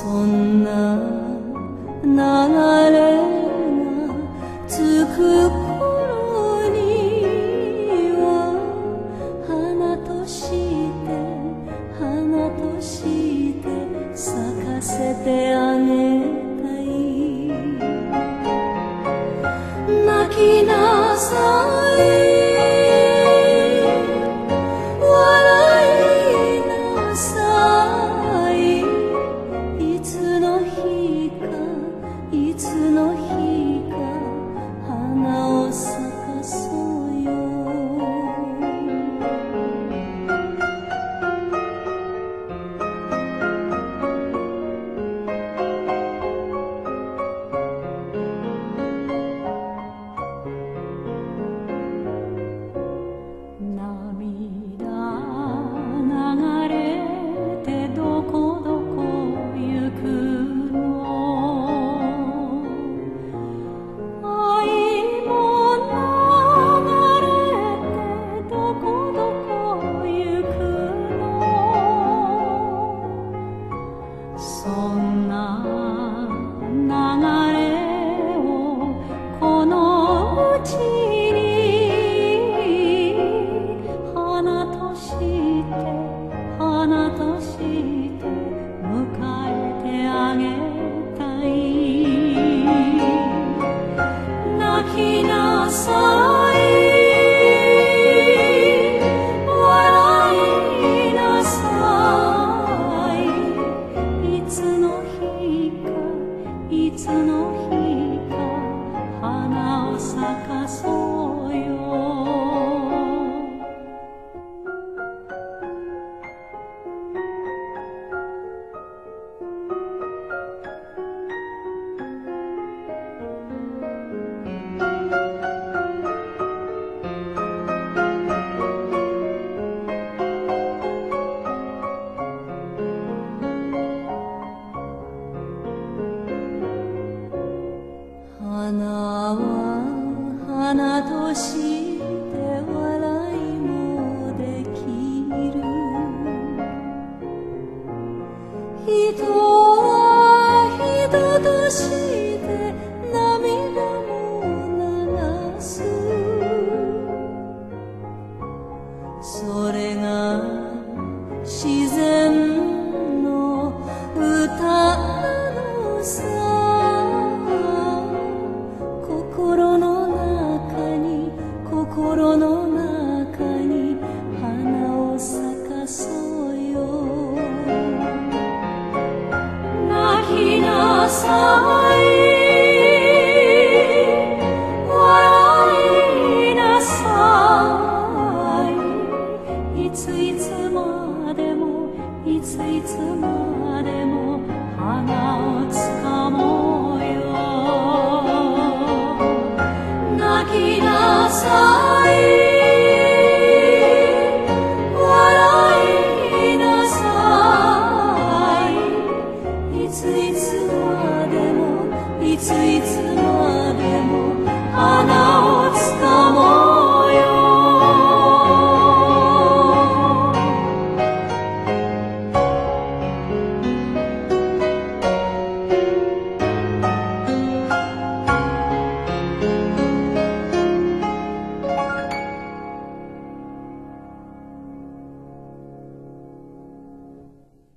そんな流れがつく頃には花として咲かせてあげたい。泣きなさい、いつの日か花を咲かそうよ。涙流れてどこどこ行くそんな流れをこのうちに花として迎えてあげたい。泣きなさい、いつの日か花を咲かそうよ。花は花として笑いもできる。人は人として涙も流す。それが自然の歌なのさ。心の中に花を咲かそうよ。泣きなさい、笑いなさい、いつまでも花をつかもうよ。泣きなさい。